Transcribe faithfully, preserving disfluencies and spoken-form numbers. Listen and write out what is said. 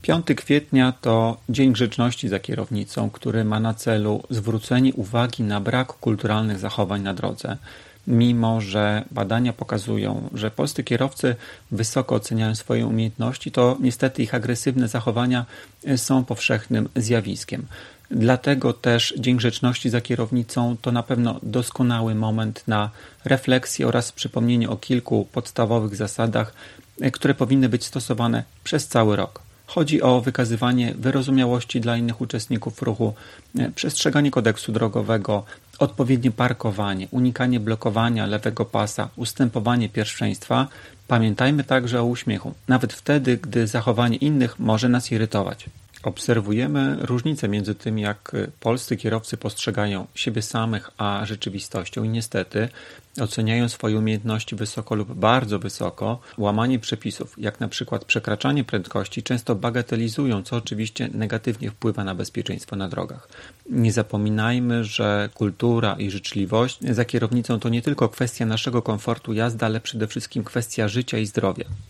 piątego kwietnia to Dzień Grzeczności za kierownicą, który ma na celu zwrócenie uwagi na brak kulturalnych zachowań na drodze. Mimo że badania pokazują, że polscy kierowcy wysoko oceniają swoje umiejętności, to niestety ich agresywne zachowania są powszechnym zjawiskiem. Dlatego też Dzień Grzeczności za kierownicą to na pewno doskonały moment na refleksję oraz przypomnienie o kilku podstawowych zasadach, które powinny być stosowane przez cały rok. Chodzi o wykazywanie wyrozumiałości dla innych uczestników ruchu, przestrzeganie kodeksu drogowego, odpowiednie parkowanie, unikanie blokowania lewego pasa, ustępowanie pierwszeństwa. Pamiętajmy także o uśmiechu, nawet wtedy, gdy zachowanie innych może nas irytować. Obserwujemy różnicę między tym, jak polscy kierowcy postrzegają siebie samych, a rzeczywistością i niestety oceniają swoje umiejętności wysoko lub bardzo wysoko. Łamanie przepisów, jak na przykład przekraczanie prędkości, często bagatelizują, co oczywiście negatywnie wpływa na bezpieczeństwo na drogach. Nie zapominajmy, że kultura i życzliwość za kierownicą to nie tylko kwestia naszego komfortu jazdy, ale przede wszystkim kwestia życia i zdrowia.